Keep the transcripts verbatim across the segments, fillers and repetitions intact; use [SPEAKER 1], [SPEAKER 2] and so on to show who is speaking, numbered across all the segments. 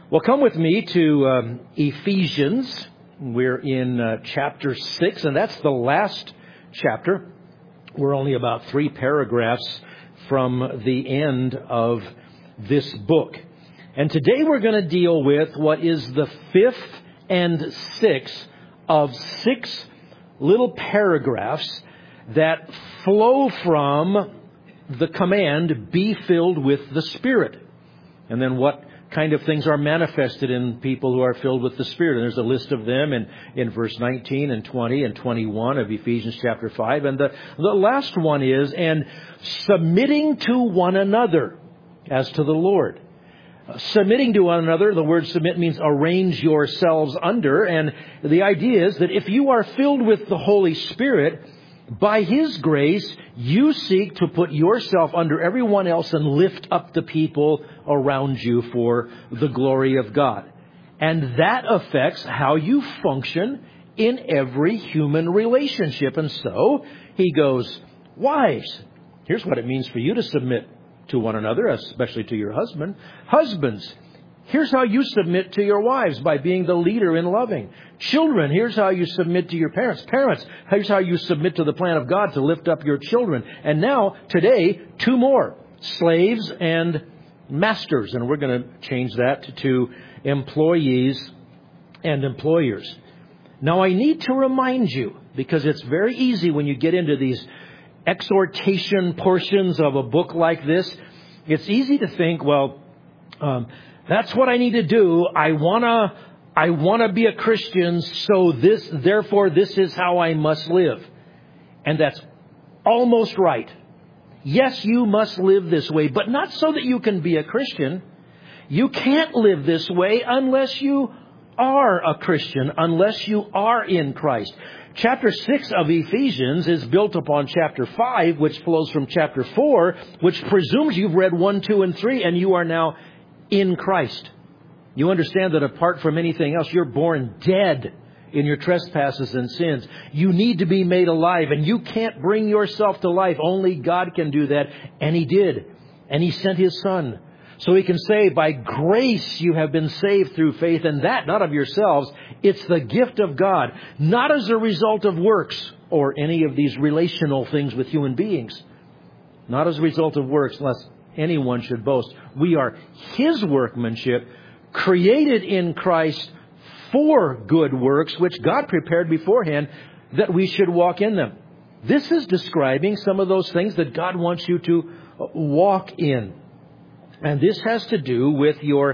[SPEAKER 1] Well, come with me to um, Ephesians. We're in uh, chapter six, and that's the last chapter. We're only about three paragraphs from the end of this book. And today we're going to deal with what is the fifth and sixth of six little paragraphs that flow from the command, be filled with the Spirit. And then what kind of things are manifested in people who are filled with the Spirit. And there's a list of them in, in verse nineteen and twenty and twenty-one of Ephesians chapter five. And the, the last one is, and submitting to one another as to the Lord. Uh, submitting to one another, the word submit means arrange yourselves under. And the idea is that if you are filled with the Holy Spirit, by His grace, you seek to put yourself under everyone else and lift up the people around you for the glory of God. And that affects how you function in every human relationship. And so he goes, wives, here's what it means for you to submit to one another, especially to your husband. Husbands, here's how you submit to your wives, by being the leader in loving. Children, here's how you submit to your parents. Parents, here's how you submit to the plan of God to lift up your children. And now, today, two more. Slaves and masters. And we're going to change that to employees and employers. Now, I need to remind you, because it's very easy when you get into these exhortation portions of a book like this, it's easy to think, well, um, that's what I need to do. I want to I want to be a Christian, so this, therefore, this is how I must live. And that's almost right. Yes, you must live this way, but not so that you can be a Christian. You can't live this way unless you are a Christian, unless you are in Christ. Chapter six of Ephesians is built upon chapter five, which flows from chapter four, which presumes you've read one, two, and three, and you are now in Christ. You understand that apart from anything else, you're born dead in your trespasses and sins. You need to be made alive, and you can't bring yourself to life. Only God can do that, and He did. And He sent His Son. So He can say, by grace you have been saved through faith, and that not of yourselves. It's the gift of God, not as a result of works or any of these relational things with human beings. Not as a result of works, lest anyone should boast. We are His workmanship, created in Christ for good works, which God prepared beforehand that we should walk in them. This is describing some of those things that God wants you to walk in. And this has to do with your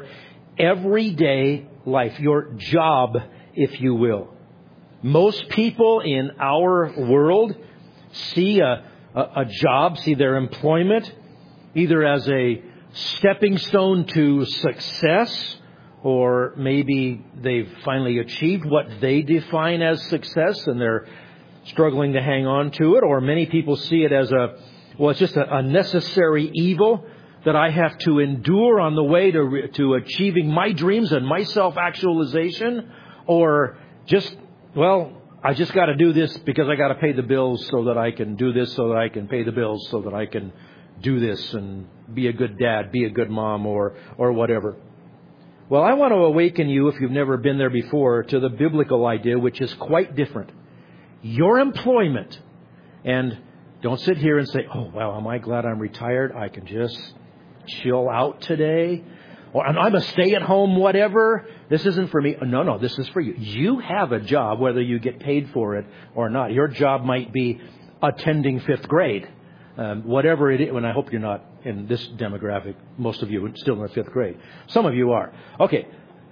[SPEAKER 1] everyday life, your job, if you will. Most people in our world see a, a, a job, see their employment, either as a stepping stone to success, or maybe they've finally achieved what they define as success and they're struggling to hang on to it. Or many people see it as a, well, it's just a, a necessary evil that I have to endure on the way to to achieving my dreams and my self-actualization. Or just, well, I just got to do this because I got to pay the bills so that I can do this, so that I can pay the bills, so that I can do this and be a good dad, be a good mom, or or whatever. Well, I want to awaken you, if you've never been there before, to the biblical idea, which is quite different. Your employment, and don't sit here and say, oh, well, am I glad I'm retired? I can just chill out today. Or I'm a stay-at-home whatever. This isn't for me. No, no, this is for you. You have a job, whether you get paid for it or not. Your job might be attending fifth grade. Um, whatever it is, and I hope you're not in this demographic. Most of you are still in the fifth grade. Some of you are. Okay.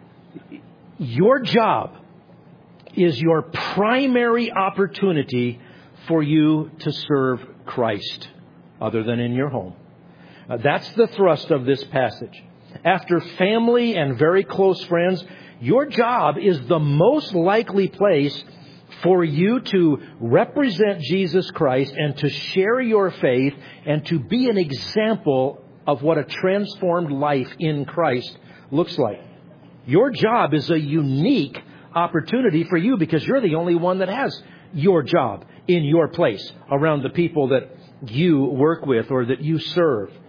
[SPEAKER 1] Your job is your primary opportunity for you to serve Christ, other than in your home. Uh, that's the thrust of this passage. After family and very close friends, your job is the most likely place for you to represent Jesus Christ and to share your faith and to be an example of what a transformed life in Christ looks like. Your job is a unique opportunity for you because you're the only one that has your job in your place around the people that you work with or that you serve.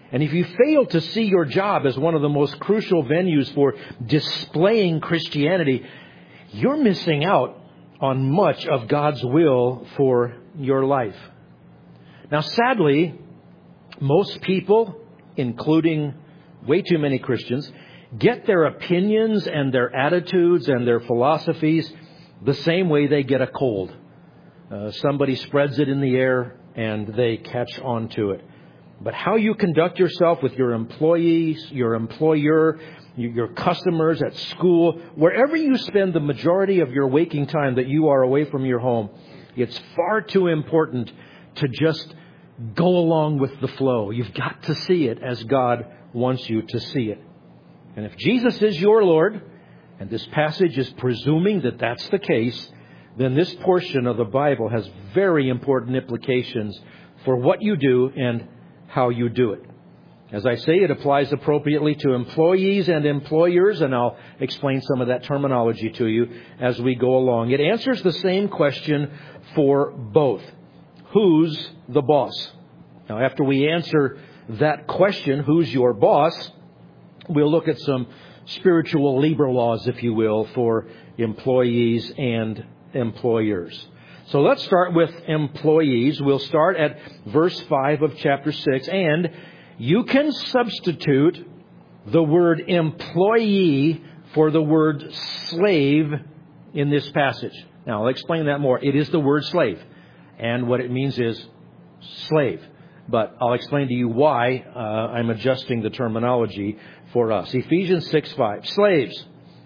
[SPEAKER 1] And if you fail to see your job as one of the most crucial venues for displaying Christianity, you're missing out on much of God's will for your life. Now, sadly, most people, including way too many Christians, get their opinions and their attitudes and their philosophies the same way they get a cold. Uh, somebody spreads it in the air and they catch on to it. But how you conduct yourself with your employees, your employer, your customers at school, wherever you spend the majority of your waking time that you are away from your home, it's far too important to just go along with the flow. You've got to see it as God wants you to see it. And if Jesus is your Lord, and this passage is presuming that that's the case, then this portion of the Bible has very important implications for what you do and how you do it. As I say, it applies appropriately to employees and employers, and I'll explain some of that terminology to you as we go along. It answers the same question for both. Who's the boss? Now, after we answer that question, who's your boss, we'll look at some spiritual Liber laws, if you will, for employees and employers. So let's start with employees. We'll start at verse five of chapter six. And you can substitute the word employee for the word slave in this passage. Now, I'll explain that more. It is the word slave. And what it means is slave. But I'll explain to you why uh, I'm adjusting the terminology for us. Ephesians six five. Slaves,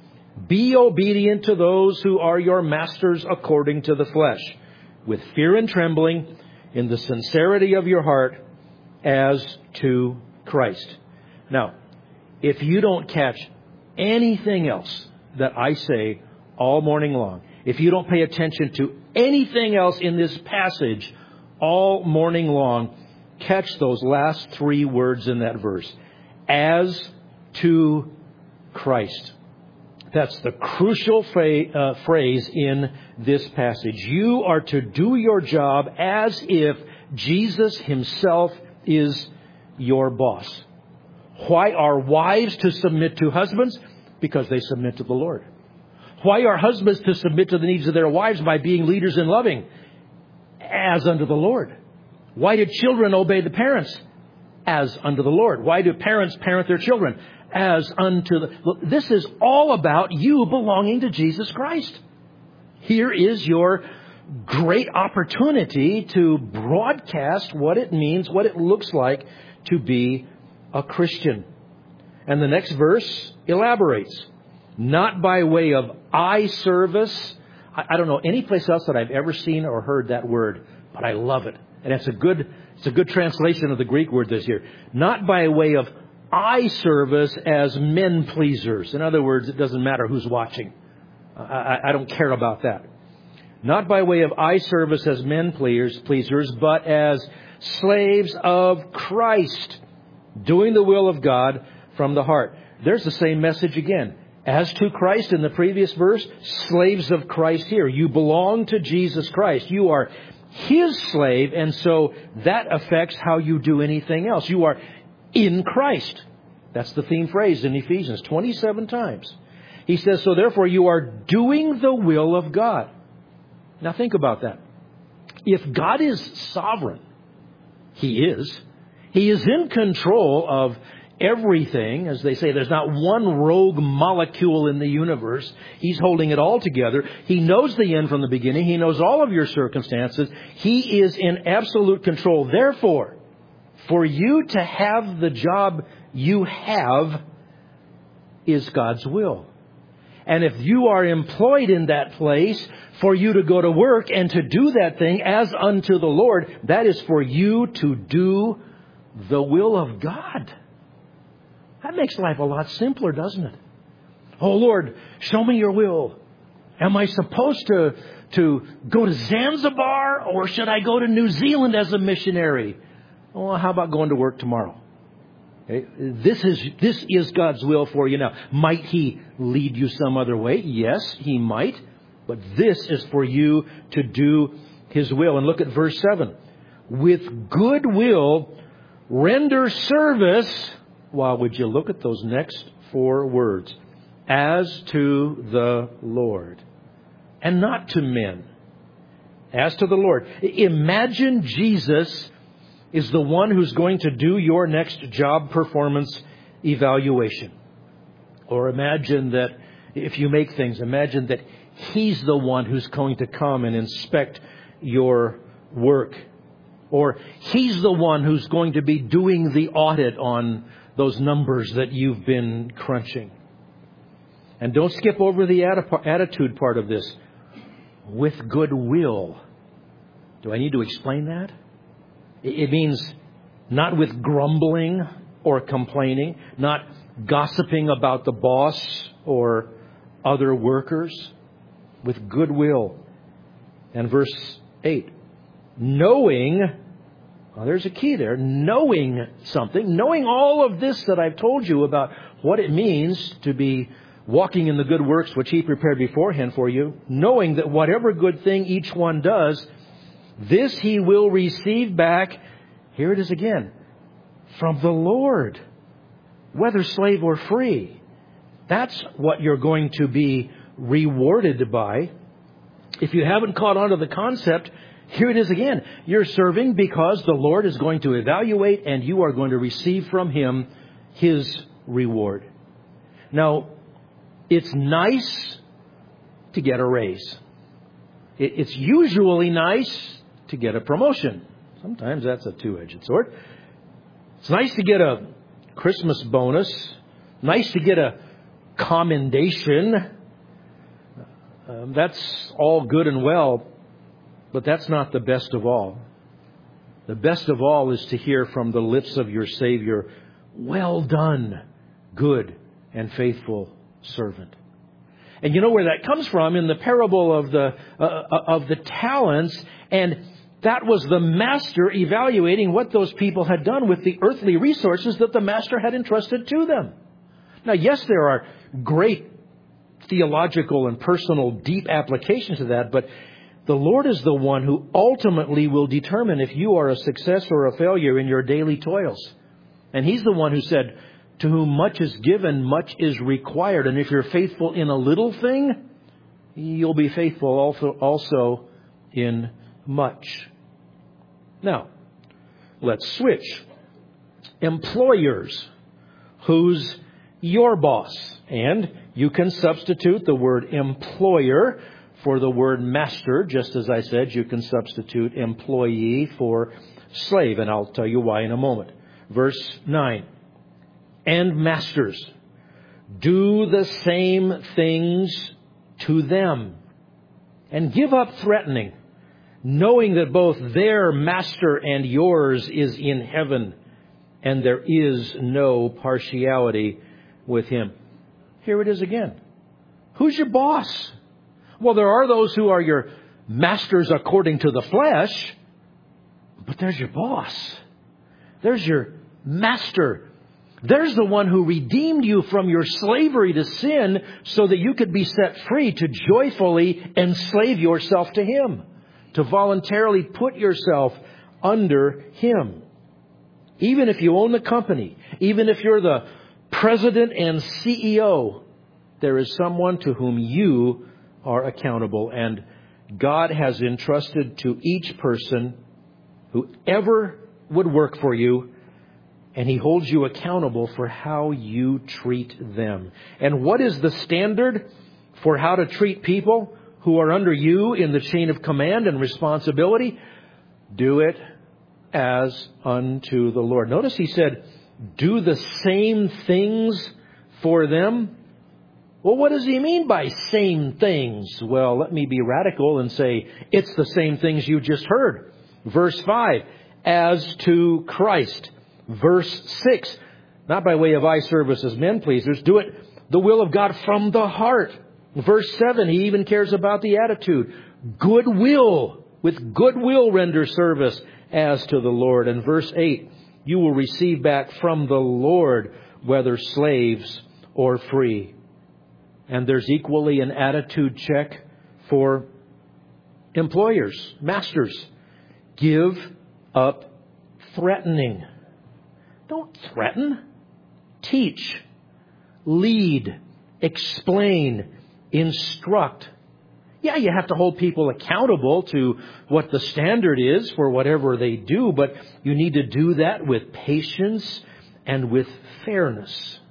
[SPEAKER 1] be obedient to those who are your masters according to the flesh, with fear and trembling, in the sincerity of your heart, as to Christ. Now, if you don't catch anything else that I say all morning long, if you don't pay attention to anything else in this passage all morning long, catch those last three words in that verse. As to Christ. That's the crucial fa- uh, phrase in this passage. You are to do your job as if Jesus himself is your boss. Why are wives to submit to husbands? Because they submit to the Lord. Why are husbands to submit to the needs of their wives by being leaders and loving? As unto the Lord. Why do children obey the parents? As unto the Lord. Why do parents parent their children? As unto the... Look, this is all about you belonging to Jesus Christ. Here is your great opportunity to broadcast what it means, what it looks like to be a Christian. And the next verse elaborates. Not by way of eye service. I, I don't know any place else that I've ever seen or heard that word, but I love it. And it's a good, it's a good translation of the Greek word this here. Not by way of eye service as men pleasers. In other words, it doesn't matter who's watching. I, I, I don't care about that. Not by way of eye service as men pleasers, but as slaves of Christ, doing the will of God from the heart. There's the same message again. As to Christ in the previous verse, slaves of Christ here. You belong to Jesus Christ. You are His slave, and so that affects how you do anything else. You are in Christ. That's the theme phrase in Ephesians twenty-seven times. He says, so therefore you are doing the will of God. Now think about that. If God is sovereign, He is. He is in control of everything. As they say, there's not one rogue molecule in the universe. He's holding it all together. He knows the end from the beginning. He knows all of your circumstances. He is in absolute control. Therefore, for you to have the job you have is God's will. And if you are employed in that place, for you to go to work and to do that thing as unto the Lord, that is for you to do the will of God. That makes life a lot simpler, doesn't it? Oh, Lord, show me your will. Am I supposed to, to go to Zanzibar, or should I go to New Zealand as a missionary? Well, how about going to work tomorrow? Okay. This is, this is God's will for you now. Might He lead you some other way? Yes, He might. But this is for you to do His will. And look at verse seven. With good will Render service, well, would you look at those next four words? As to the Lord, and not to men. As to the Lord. Imagine Jesus is the one who's going to do your next job performance evaluation. Or imagine that if you make things, imagine that He's the one who's going to come and inspect your work. Or He's the one who's going to be doing the audit on those numbers that you've been crunching. And don't skip over the attitude part of this. With goodwill. Do I need to explain that? It means not with grumbling or complaining, not gossiping about the boss or other workers, with goodwill. And verse eight, knowing, well, there's a key there, knowing something, knowing all of this that I've told you about what it means to be walking in the good works which He prepared beforehand for you, knowing that whatever good thing each one does, this he will receive back, here it is again, from the Lord, whether slave or free. That's what you're going to be rewarded by. If you haven't caught on to the concept, here it is again. You're serving because the Lord is going to evaluate and you are going to receive from Him His reward. Now, it's nice to get a raise. It's usually nice to get a promotion. Sometimes that's a two-edged sword. It's nice to get a Christmas bonus. Nice to get a commendation. Um, that's all good and well, but that's not the best of all. The best of all is to hear from the lips of your Savior, well done, good and faithful servant. And you know where that comes from? In the parable of the uh, of the talents. And that was the master evaluating what those people had done with the earthly resources that the master had entrusted to them. Now, yes, there are great theological and personal deep applications to that, but the Lord is the one who ultimately will determine if you are a success or a failure in your daily toils. And He's the one who said, to whom much is given, much is required. And if you're faithful in a little thing, you'll be faithful also, also in much. Now, let's switch. Employers. Who's your boss? And you can substitute the word employer for the word master. Just as I said, you can substitute employee for slave. And I'll tell you why in a moment. Verse nine. And masters, do the same things to them, and give up threatening, knowing that both their master and yours is in heaven, and there is no partiality with Him. Here it is again. Who's your boss? Well, there are those who are your masters according to the flesh, but there's your boss. There's your master. There's the one who redeemed you from your slavery to sin so that you could be set free to joyfully enslave yourself to Him, to voluntarily put yourself under Him. Even if you own the company, even if you're the president and C E O, there is someone to whom you are accountable. And God has entrusted to each person who ever would work for you, and He holds you accountable for how you treat them. And what is the standard for how to treat people who are under you in the chain of command and responsibility? Do it as unto the Lord. Notice He said, do the same things for them. Well, what does He mean by same things? Well, let me be radical and say it's the same things you just heard. Verse five, as to Christ. Verse six, not by way of eye service as men pleasers, do it the will of God from the heart. Verse seven, He even cares about the attitude. Goodwill, with goodwill render service as to the Lord. And verse eight, you will receive back from the Lord, whether slaves or free. And there's equally an attitude check for employers, masters. Give up threatening. Don't threaten. Teach, lead, explain, instruct. Yeah, you have to hold people accountable to what the standard is for whatever they do, but you need to do that with patience and with fairness.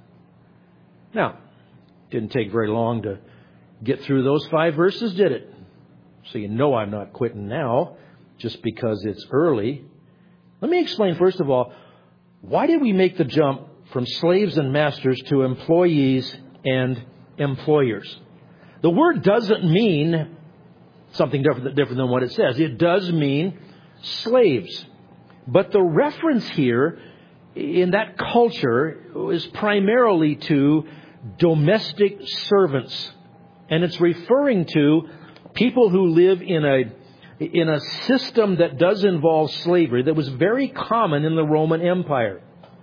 [SPEAKER 1] Now, didn't take very long to get through those five verses, did it? So you know I'm not quitting now just because it's early. Let me explain, first of all, why did we make the jump from slaves and masters to employees and employers? The word doesn't mean something different, different than what it says. It does mean slaves. But the reference here in that culture is primarily to domestic servants. And it's referring to people who live in a in a system that does involve slavery that was very common in the Roman Empire.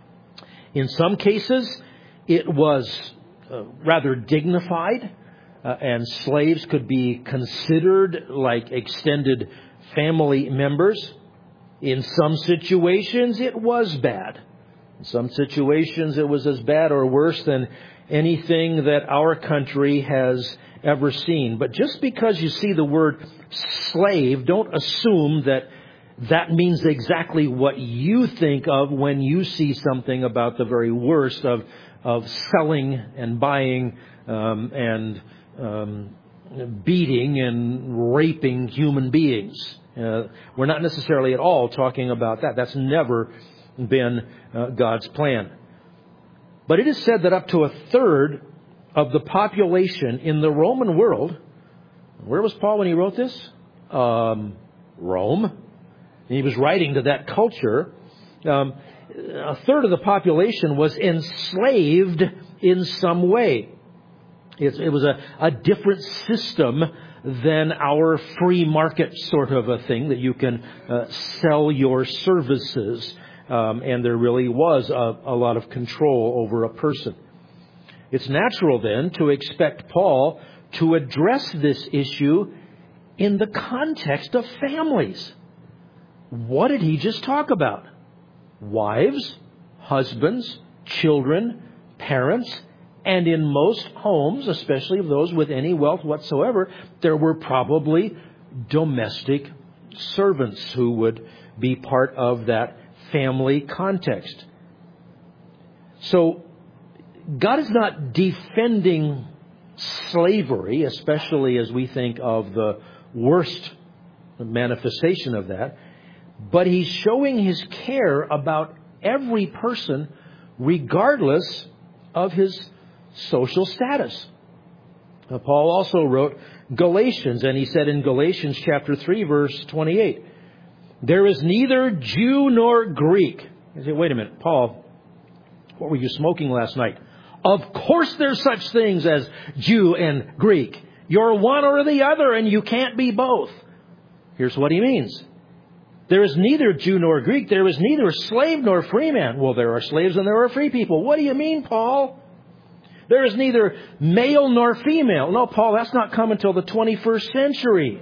[SPEAKER 1] In some cases, it was uh, rather dignified, uh, and slaves could be considered like extended family members. In some situations, it was bad. In some situations, it was as bad or worse than anything that our country has ever seen. But just because you see the word slave, don't assume that that means exactly what you think of when you see something about the very worst of of selling and buying um, and um, beating and raping human beings. Uh, we're not necessarily at all talking about that. That's never been uh, God's plan. But it is said that up to a third of the population in the Roman world, where was Paul when he wrote this? Um, Rome. And he was writing to that culture. Um, a third of the population was enslaved in some way. It, it was a, a different system than our free market sort of a thing that you can uh, sell your services. Um, and there really was a, a lot of control over a person. It's natural then to expect Paul to address this issue in the context of families. What did he just talk about? Wives, husbands, children, parents, and in most homes, especially those with any wealth whatsoever, there were probably domestic servants who would be part of that family context. So, God is not defending slavery, especially as we think of the worst manifestation of that, but He's showing His care about every person regardless of his social status. Now, Paul also wrote Galatians, and he said in Galatians chapter three, verse twenty-eight, there is neither Jew nor Greek. I say, wait a minute, Paul, what were you smoking last night? Of course there's such things as Jew and Greek. You're one or the other, and you can't be both. Here's what he means. There is neither Jew nor Greek. There is neither slave nor free man. Well, there are slaves and there are free people. What do you mean, Paul? There is neither male nor female. No, Paul, that's not come until the twenty-first century.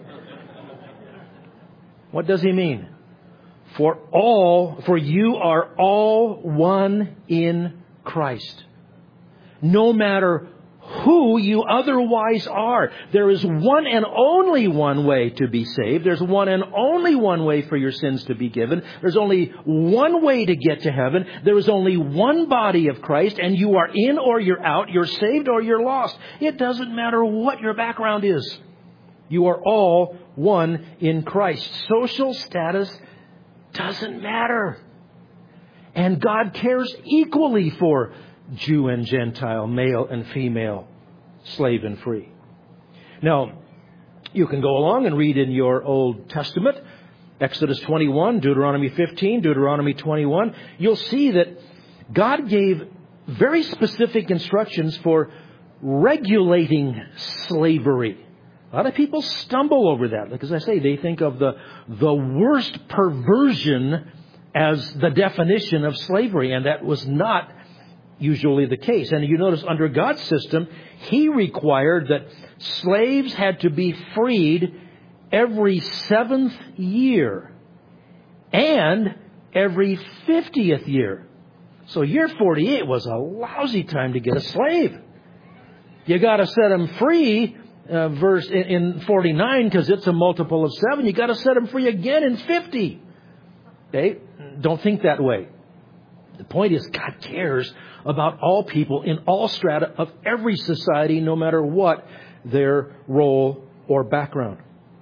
[SPEAKER 1] What does he mean? For all, for you are all one in Christ. No matter who you otherwise are, there is one and only one way to be saved. There's one and only one way for your sins to be given. There's only one way to get to heaven. There is only one body of Christ, and you are in or you're out. You're saved or you're lost. It doesn't matter what your background is. You are all one in Christ. Social status doesn't matter. And God cares equally for Jew and Gentile, male and female, slave and free. Now, you can go along and read in your Old Testament, Exodus twenty-one, Deuteronomy fifteen, Deuteronomy twenty-one. You'll see that God gave very specific instructions for regulating slavery. A lot of people stumble over that because, I say, they think of the, the worst perversion as the definition of slavery, and that was not usually the case. And you notice under God's system, He required that slaves had to be freed every seventh year and every fiftieth year. So year forty-eight was a lousy time to get a slave. You got to set them free, uh, verse in, in forty-nine, because it's a multiple of seven. You got to set them free again in fifty. Okay? Don't think that way. The point is, God cares about all people in all strata of every society, no matter what their role or background.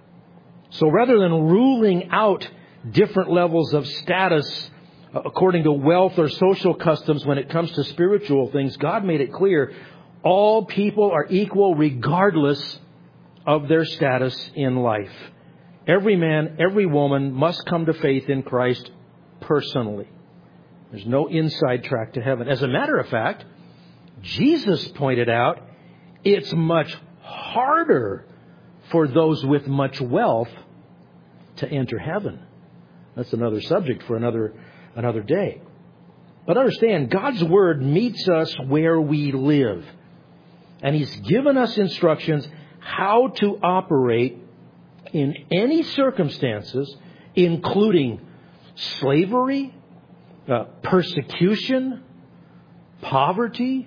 [SPEAKER 1] So rather than ruling out different levels of status according to wealth or social customs when it comes to spiritual things, God made it clear all people are equal regardless of their status in life. Every man, every woman must come to faith in Christ personally. There's no inside track to heaven. As a matter of fact, Jesus pointed out it's much harder for those with much wealth to enter heaven. That's another subject for another another day. But understand, God's Word meets us where we live. And He's given us instructions how to operate in any circumstances, including slavery, uh, persecution, poverty,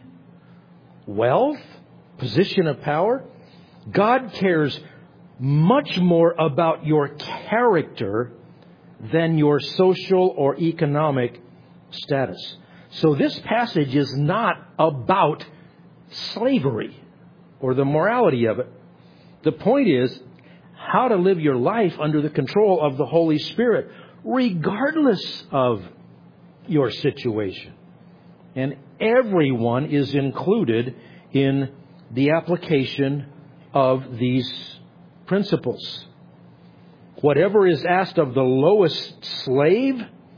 [SPEAKER 1] wealth, position of power. God cares much more about your character than your social or economic status. So this passage is not about slavery or the morality of it. The point is how to live your life under the control of the Holy Spirit, regardless of your situation. And everyone is included in the application of these principles. Whatever is asked of the lowest slave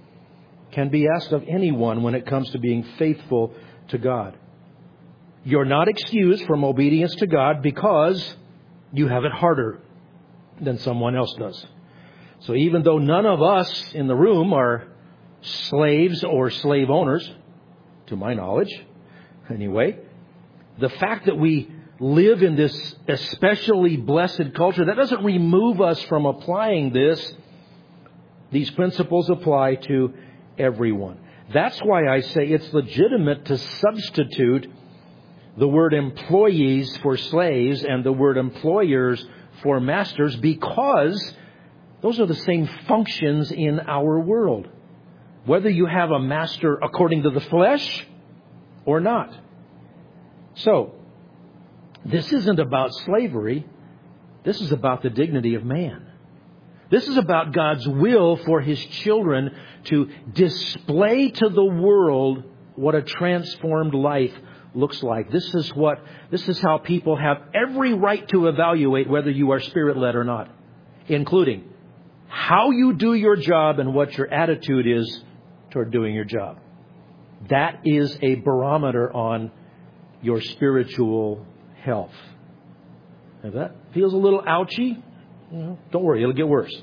[SPEAKER 1] can be asked of anyone when it comes to being faithful to God. You're not excused from obedience to God because you have it harder than someone else does. So even though none of us in the room are slaves or slave owners, to my knowledge, anyway, the fact that we live in this especially blessed culture, that doesn't remove us from applying this. These principles apply to everyone. That's why I say it's legitimate to substitute the word employees for slaves and the word employers for masters, because those are the same functions in our world, whether you have a master according to the flesh or not. So, this isn't about slavery. This is about the dignity of man. This is about God's will for His children to display to the world what a transformed life looks like. This is what, this is how people have every right to evaluate whether you are Spirit-led or not, including how you do your job and what your attitude is toward doing your job. That is a barometer on your spiritual health. If that feels a little ouchy, you know, don't worry, it'll get worse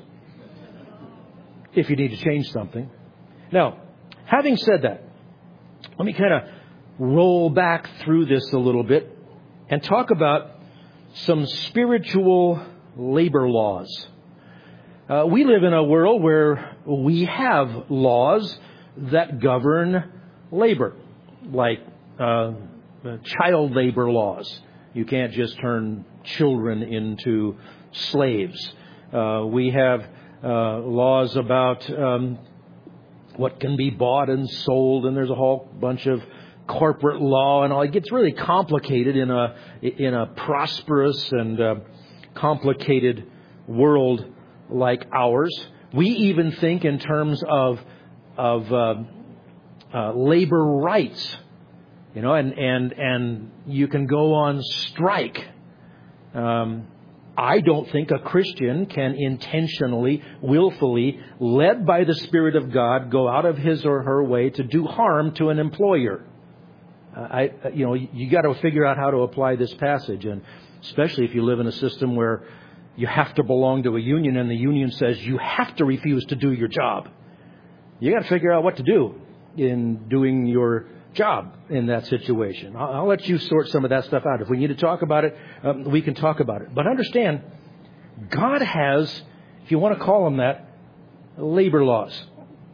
[SPEAKER 1] if you need to change something. Now, having said that, let me kind of roll back through this a little bit and talk about some spiritual labor laws. Uh, we live in a world where we have laws that govern labor, like uh, child labor laws. You can't just turn children into slaves. Uh, we have uh, laws about um, what can be bought and sold, and there's a whole bunch of corporate law and all. It gets really complicated in a in a prosperous and uh, complicated world like ours. We even think in terms of of uh, uh, labor rights. You know, and, and, and you can go on strike. Um, I don't think a Christian can intentionally, willfully, led by the Spirit of God, go out of his or her way to do harm to an employer. Uh, I, you know, you got to figure out how to apply this passage, and especially if you live in a system where you have to belong to a union and the union says you have to refuse to do your job. You got to figure out what to do in doing your job in that situation. I'll, I'll let you sort some of that stuff out. If we need to talk about it, um, we can talk about it. But understand, God has, if you want to call them that, labor laws.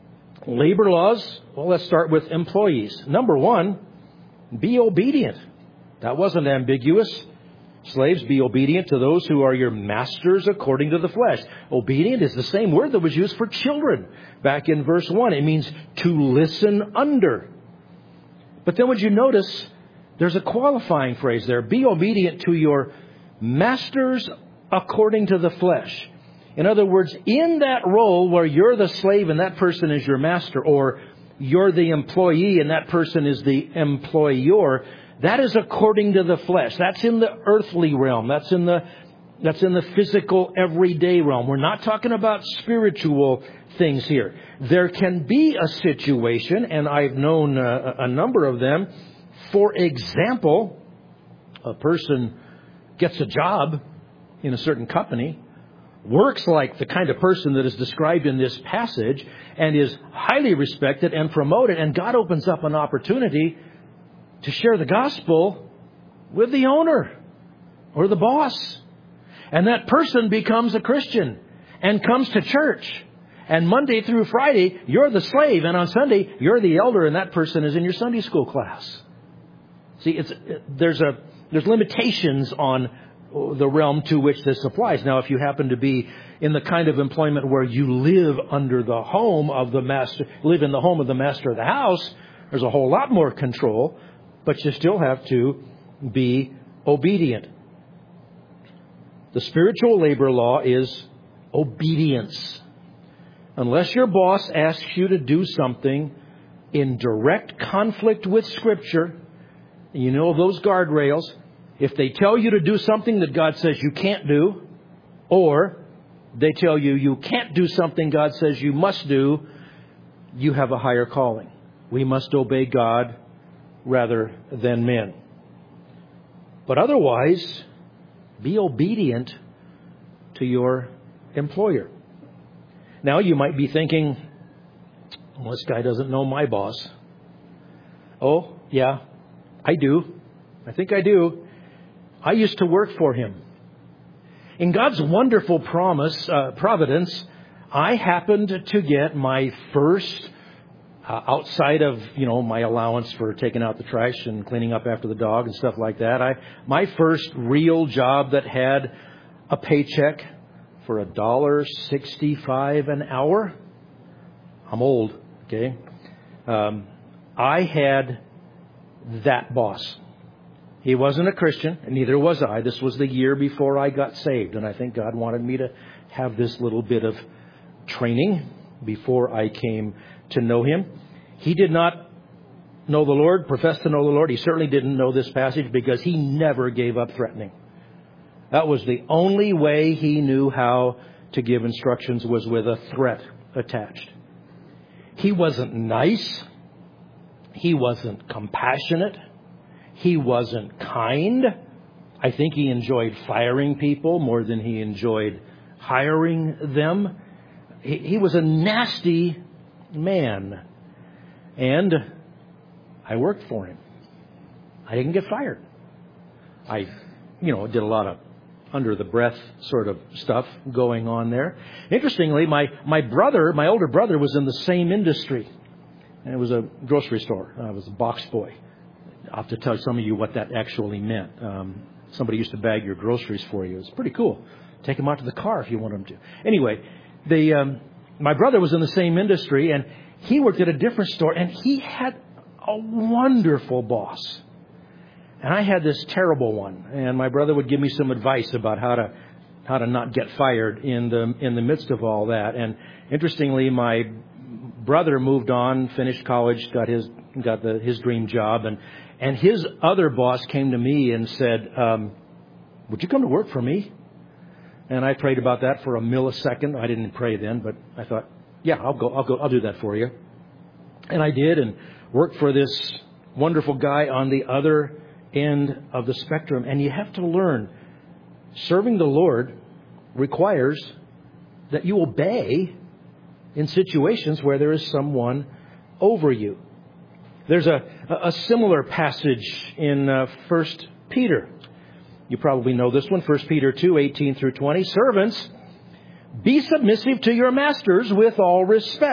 [SPEAKER 1] Labor laws, well, let's start with employees. Number one, be obedient. That wasn't ambiguous. Slaves, be obedient to those who are your masters according to the flesh. Obedient is the same word that was used for children back in verse one. It means to listen under. But then would you notice there's a qualifying phrase there. Be obedient to your masters according to the flesh. In other words, in that role where you're the slave and that person is your master, or you're the employee and that person is the employer, that is according to the flesh. That's in the earthly realm. That's in the that's in the physical, everyday realm. We're not talking about spiritual things here. There can be a situation, and I've known a, a number of them. For example, a person gets a job in a certain company, works like the kind of person that is described in this passage, and is highly respected and promoted, and God opens up an opportunity to share the gospel with the owner or the boss. And that person becomes a Christian and comes to church. And Monday through Friday, you're the slave. And on Sunday, you're the elder, and that person is in your Sunday school class. See, it's, there's a, there's limitations on the realm to which this applies. Now, if you happen to be in the kind of employment where you live under the home of the master, live in the home of the master of the house, there's a whole lot more control, but you still have to be obedient. The spiritual labor law is obedience. Unless your boss asks you to do something in direct conflict with Scripture, you know those guardrails. If they tell you to do something that God says you can't do, or they tell you you can't do something God says you must do, you have a higher calling. We must obey God rather than men. But otherwise, be obedient to your employer. Now, you might be thinking, well, this guy doesn't know my boss. Oh, yeah, I do. I think I do. I used to work for him. In God's wonderful promise, uh, providence, I happened to get my first, uh, outside of, you know, my allowance for taking out the trash and cleaning up after the dog and stuff like that, I my first real job that had a paycheck for a dollar sixty-five an hour. I'm old, okay? Um, I had that boss. He wasn't a Christian, and neither was I. This was the year before I got saved, and I think God wanted me to have this little bit of training before I came to know Him. He did not know the Lord, profess to know the Lord. He certainly didn't know this passage because he never gave up threatening. That was the only way he knew how to give instructions, was with a threat attached. He wasn't nice. He wasn't compassionate. He wasn't kind. I think he enjoyed firing people more than he enjoyed hiring them. He, he was a nasty man. And I worked for him. I didn't get fired. I, you know, did a lot of under the breath sort of stuff going on there. Interestingly, my, my brother, my older brother, was in the same industry. And it was a grocery store. I was a box boy. I'll have to tell some of you what that actually meant. Um, somebody used to bag your groceries for you. It's pretty cool. Take them out to the car if you want them to. Anyway, the um, my brother was in the same industry, and he worked at a different store, and he had a wonderful boss. And I had this terrible one. And my brother would give me some advice about how to how to not get fired in the in the midst of all that. And interestingly, my brother moved on, finished college, got his got the his dream job, and and his other boss came to me and said, um, "Would you come to work for me?" And I prayed about that for a millisecond. I didn't pray then, but I thought, "Yeah, I'll go. I'll go. I'll do that for you." And I did, and worked for this wonderful guy on the other end of the spectrum. And you have to learn, serving the Lord requires that you obey in situations where there is someone over you. There's a, a similar passage in uh, First Peter. You probably know this one, First Peter two, eighteen through twenty. Servants, be submissive to your masters with all respect,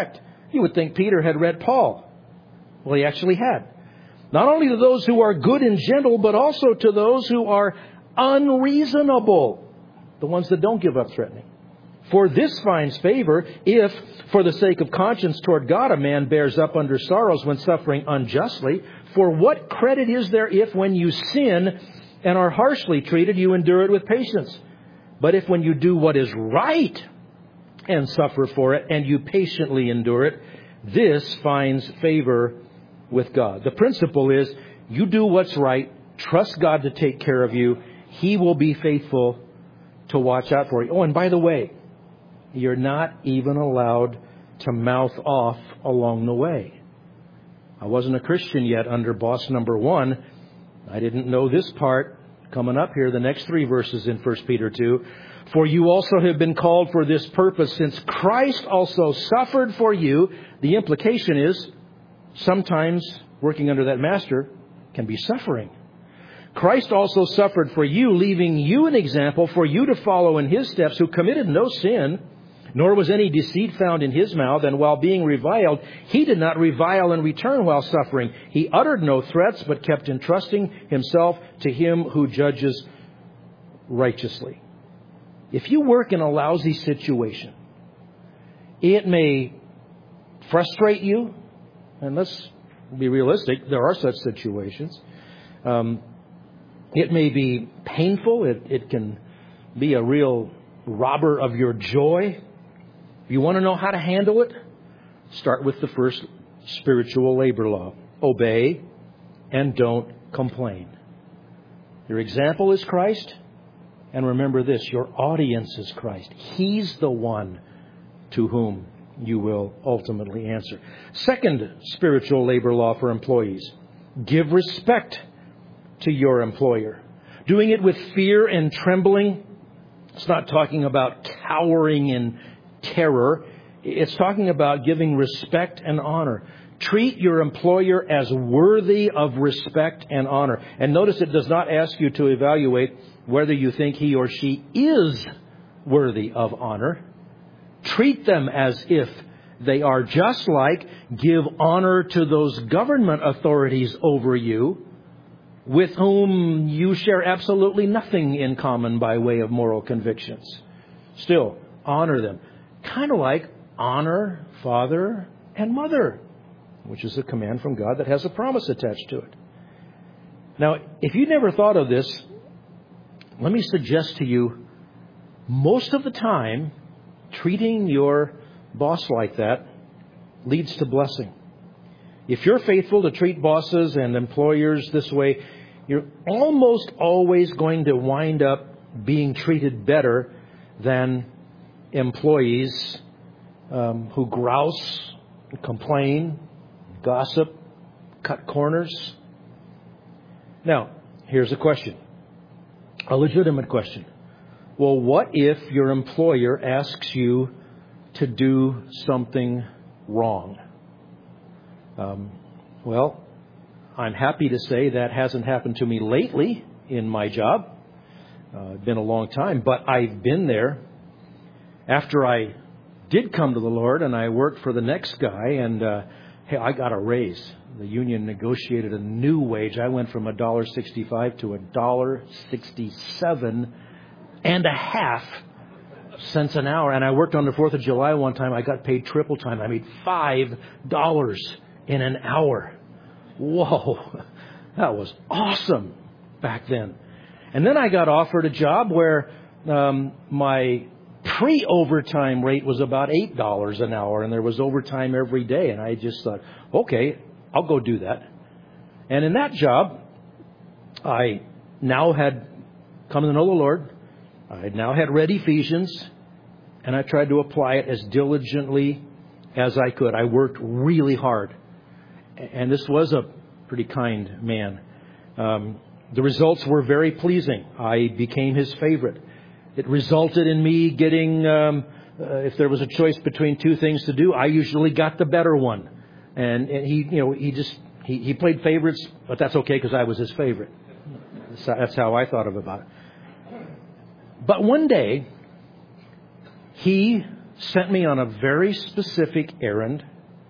[SPEAKER 1] You would think Peter had read Paul. Well, he actually had. Not only to those who are good and gentle, but also to those who are unreasonable. The ones that don't give up threatening. For this finds favor if, for the sake of conscience toward God, a man bears up under sorrows when suffering unjustly. For what credit is there if, when you sin and are harshly treated, you endure it with patience? But if when you do what is right and suffer for it, and you patiently endure it, this finds favor with God. The principle is, you do what's right, trust God to take care of you. He will be faithful to watch out for you. Oh, and by the way, you're not even allowed to mouth off along the way. I wasn't a Christian yet under boss number one. I didn't know this part coming up here, the next three verses in First Peter two. For you also have been called for this purpose, since Christ also suffered for you. The implication is sometimes working under that master can be suffering. Christ also suffered for you, leaving you an example for you to follow in his steps, who committed no sin, nor was any deceit found in his mouth. And while being reviled, he did not revile in return while suffering. He uttered no threats, but kept entrusting himself to him who judges righteously. If you work in a lousy situation, it may frustrate you. And let's be realistic, there are such situations. Um, it may be painful. It, it can be a real robber of your joy. If you want to know how to handle it, start with the first spiritual labor law. Obey and don't complain. Your example is Christ. And remember this, your audience is Christ. He's the one to whom you will ultimately answer. Second spiritual labor law for employees. Give respect to your employer. Doing it with fear and trembling. It's not talking about cowering in terror. It's talking about giving respect and honor. Treat your employer as worthy of respect and honor. And notice it does not ask you to evaluate whether you think he or she is worthy of honor. Treat them as if they are, just like give honor to those government authorities over you with whom you share absolutely nothing in common by way of moral convictions. Still, honor them. Kind of like honor father and mother, which is a command from God that has a promise attached to it. Now, if you never thought of this, let me suggest to you, most of the time, treating your boss like that leads to blessing. If you're faithful to treat bosses and employers this way, you're almost always going to wind up being treated better than employees um, who grouse, complain, gossip, cut corners. Now, here's a question. A legitimate question. Well, what if your employer asks you to do something wrong? Um, well, I'm happy to say that hasn't happened to me lately in my job. Uh, it's been a long time, but I've been there. After I did come to the Lord and I worked for the next guy, and uh, hey, I got a raise. The union negotiated a new wage. I went from one dollar sixty-five to one dollar sixty-seven and a half cents an hour. And I worked on the fourth of July one time. I got paid triple time. I made five dollars in an hour. Whoa, that was awesome back then. And then I got offered a job where um, my pre-overtime rate was about eight dollars an hour, and there was overtime every day. And I just thought, okay, I'll go do that. And in that job, I now had come to know the Lord. I now had read Ephesians, and I tried to apply it as diligently as I could. I worked really hard. And this was a pretty kind man. Um, the results were very pleasing. I became his favorite. It resulted in me getting, um, uh, if there was a choice between two things to do, I usually got the better one. And, and he, you know, he just, he, he played favorites, but that's okay because I was his favorite. That's how I thought of about it. But one day, he sent me on a very specific errand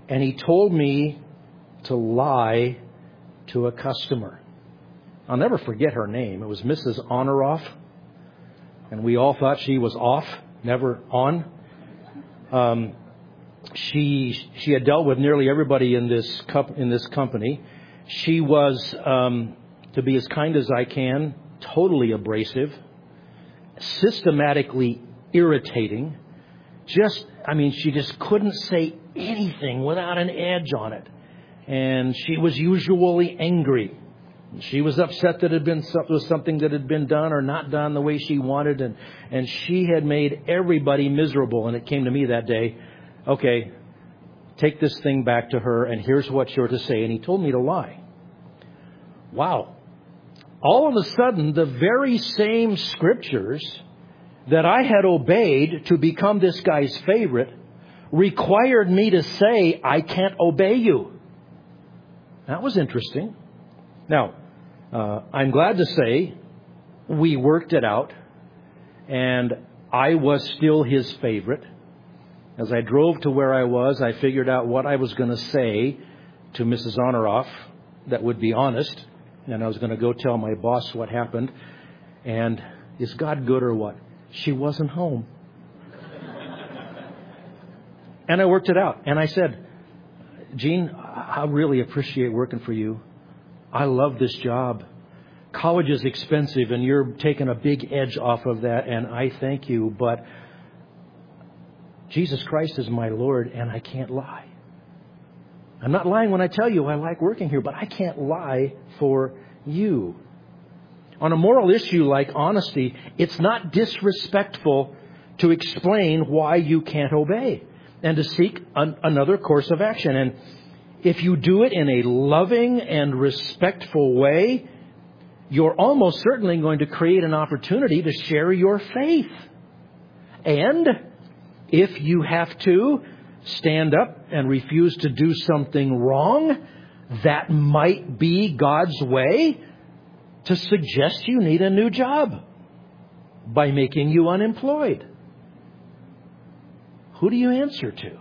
[SPEAKER 1] and he told me to lie to a customer. I'll never forget her name. It was Missus Honoraff, and we all thought she was off, never on. Um, she she had dealt with nearly everybody in this cup in this company. She was, um, to be as kind as I can, totally abrasive, systematically irritating. Just, I mean, she just couldn't say anything without an edge on it. And she was usually angry. She was upset that it had been was something that had been done or not done the way she wanted. And, and she had made everybody miserable. And it came to me that day, okay, take this thing back to her, and here's what you're to say. And he told me to lie. Wow. All of a sudden, the very same scriptures that I had obeyed to become this guy's favorite required me to say, I can't obey you. That was interesting. Now, uh, I'm glad to say we worked it out, and I was still his favorite. As I drove to where I was, I figured out what I was going to say to Missus Honoraff that would be honest, and I was going to go tell my boss what happened. And is God good or what? She wasn't home. And I worked it out. And I said, Gene, I really appreciate working for you. I love this job. College is expensive, and you're taking a big edge off of that, and I thank you. But Jesus Christ is my Lord, and I can't lie. I'm not lying when I tell you I like working here, but I can't lie for you. On a moral issue like honesty, it's not disrespectful to explain why you can't obey and to seek an, another course of action. And if you do it in a loving and respectful way, you're almost certainly going to create an opportunity to share your faith. And if you have to stand up and refuse to do something wrong, that might be God's way to suggest you need a new job by making you unemployed. Who do you answer to?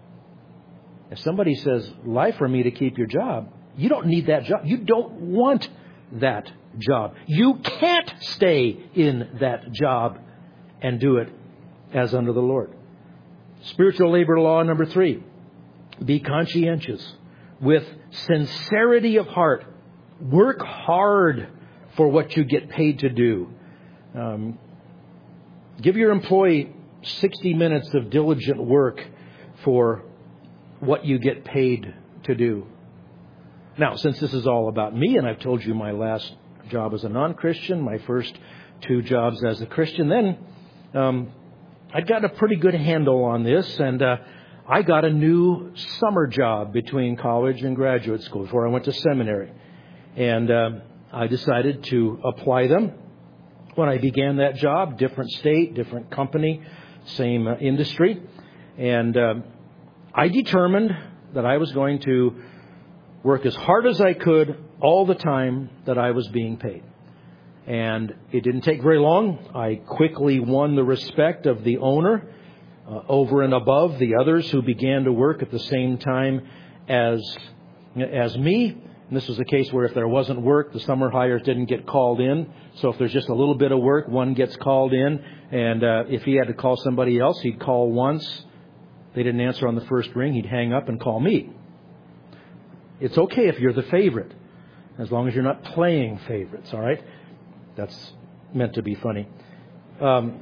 [SPEAKER 1] If somebody says, lie for me to keep your job, you don't need that job. You don't want that job. You can't stay in that job and do it as under the Lord. Spiritual labor law number three. Be conscientious with sincerity of heart. Work hard for what you get paid to do. Um, give your employee sixty minutes of diligent work for what you get paid to do. Now, since this is all about me, and I've told you my last job as a non-Christian, my first two jobs as a Christian, then um, I got a pretty good handle on this, and uh, I got a new summer job between college and graduate school before I went to seminary. And uh, I decided to apply them. When I began that job, different state, different company, same uh, industry. And uh, I determined that I was going to work as hard as I could all the time that I was being paid. And it didn't take very long. I quickly won the respect of the owner uh, over and above the others who began to work at the same time as as me. And this was a case where if there wasn't work, the summer hires didn't get called in. So if there's just a little bit of work, one gets called in. And uh, if he had to call somebody else, he'd call once. They didn't answer on the first ring. He'd hang up and call me. It's okay if you're the favorite, as long as you're not playing favorites, all right? That's meant to be funny. Um,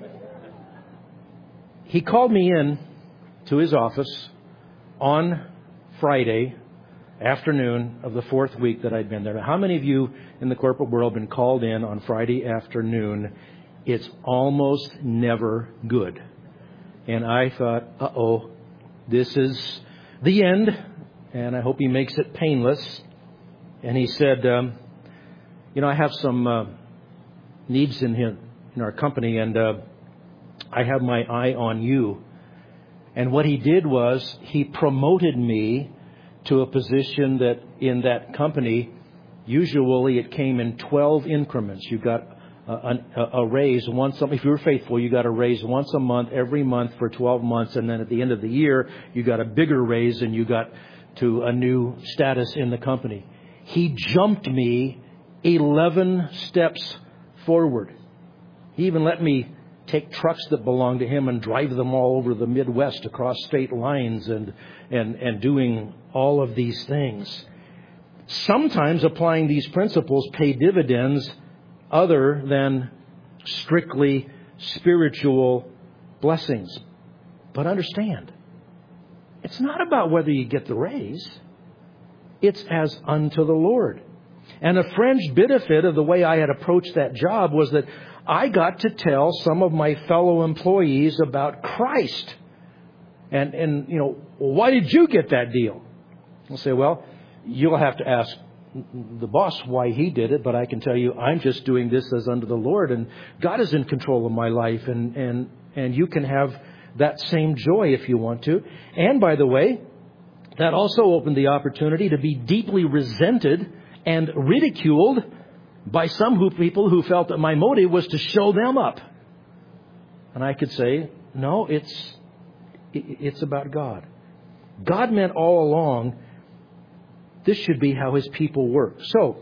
[SPEAKER 1] he called me in to his office on Friday afternoon of the fourth week that I'd been there. Now, how many of you in the corporate world have been called in on Friday afternoon? It's almost never good. And I thought, uh-oh, this is the end, and I hope he makes it painless. And he said, um, you know, I have some uh, needs in him, in our company, and uh, I have my eye on you. And what he did was he promoted me to a position that in that company, usually it came in twelve increments. You got a, a, a raise once. A, if you were faithful, you got a raise once a month, every month for twelve months, and then at the end of the year, you got a bigger raise and you got to a new status in the company. He jumped me eleven steps forward. He even let me take trucks that belonged to him and drive them all over the Midwest across state lines and, and, and doing all of these things. Sometimes applying these principles pay dividends other than strictly spiritual blessings. But understand, it's not about whether you get the raise. It's as unto the Lord. And a fringe benefit of the way I had approached that job was that I got to tell some of my fellow employees about Christ. And, and you know, why did you get that deal? I'll say, well, you'll have to ask the boss why he did it, but I can tell you I'm just doing this as unto the Lord, and God is in control of my life, and, and, and you can have that same joy if you want to. And by the way, that also opened the opportunity to be deeply resented and ridiculed by some who, people who felt that my motive was to show them up. And I could say, no, it's it's about God. God meant all along this should be how His people work. So,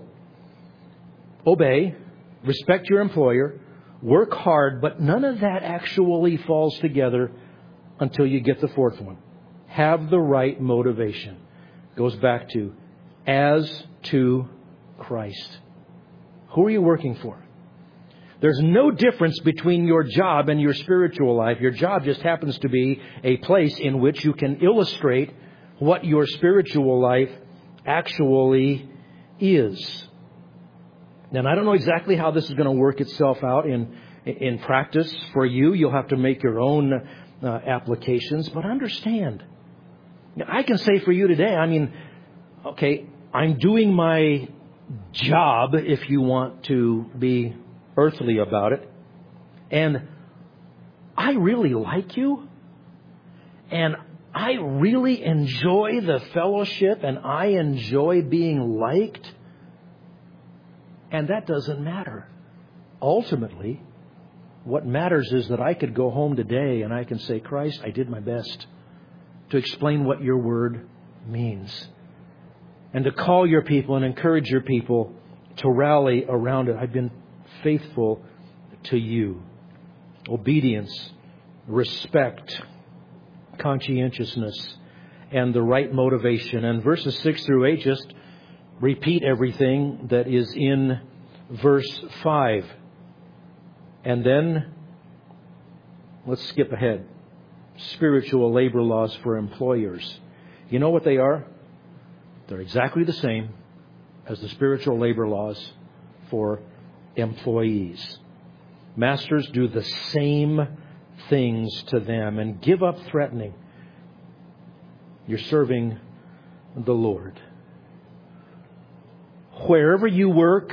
[SPEAKER 1] obey, respect your employer, work hard, but none of that actually falls together until you get the fourth one. Have the right motivation. Goes back to as to Christ. Who are you working for? There's no difference between your job and your spiritual life. Your job just happens to be a place in which you can illustrate what your spiritual life actually is. And I don't know exactly how this is going to work itself out in in practice for you. You'll have to make your own uh, applications. But understand, I can say for you today, I mean, okay, I'm doing my job, if you want to be earthly about it. And I really like you. And I really enjoy the fellowship. And I enjoy being liked. And that doesn't matter. Ultimately, what matters is that I could go home today and I can say, Christ, I did my best to explain what your word means. And to call your people and encourage your people to rally around it. I've been faithful to you. Obedience, respect, conscientiousness, and the right motivation. And verses six through eight just repeat everything that is in verse five. And then, let's skip ahead. Spiritual labor laws for employers. You know what they are? They're exactly the same as the spiritual labor laws for employees. Masters, do the same things to them and give up threatening. You're serving the Lord. Wherever you work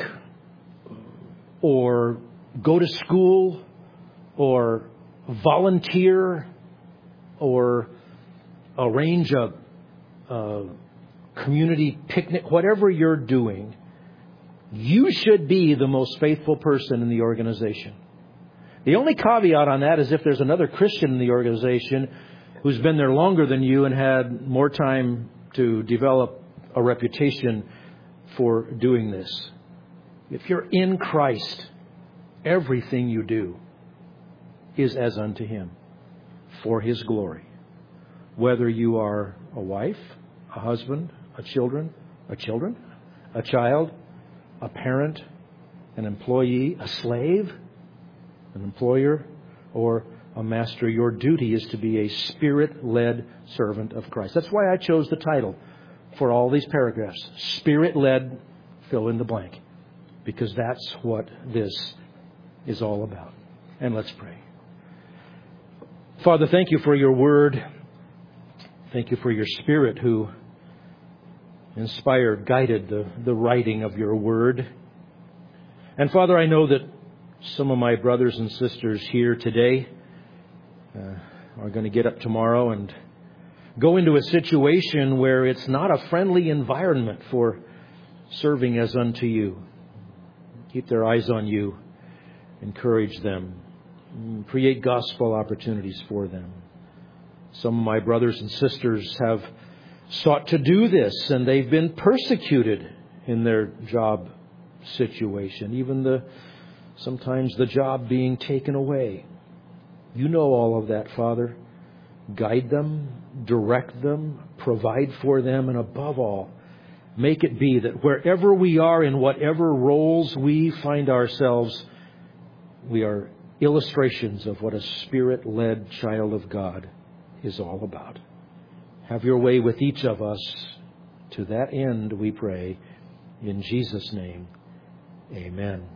[SPEAKER 1] or go to school or volunteer or arrange a, a community picnic, whatever you're doing, you should be the most faithful person in the organization. The only caveat on that is if there's another Christian in the organization who's been there longer than you and had more time to develop a reputation for doing this. If you're in Christ, everything you do is as unto Him for His glory. Whether you are a wife, a husband, a children, a children, a child, a parent, an employee, a slave, an employer, or a master, your duty is to be a Spirit-led servant of Christ. That's why I chose the title for all these paragraphs. Spirit-led, fill in the blank. Because that's what this is all about. And let's pray. Father, thank you for your word. Thank you for your Spirit who inspired, guided the, the writing of your word. And Father, I know that some of my brothers and sisters here today uh, are going to get up tomorrow and go into a situation where it's not a friendly environment for serving as unto you. Keep their eyes on you encourage them, create gospel opportunities for them. Some of my brothers and sisters have sought to do this, and they've been persecuted in their job situation, even the sometimes the job being taken away. You know all of that, Father. Guide them, direct them, provide for them, and above all, make it be that wherever we are, in whatever roles we find ourselves, we are illustrations of what a Spirit-led child of God is all about. Have your way with each of us. To that end, we pray, in Jesus' name, amen.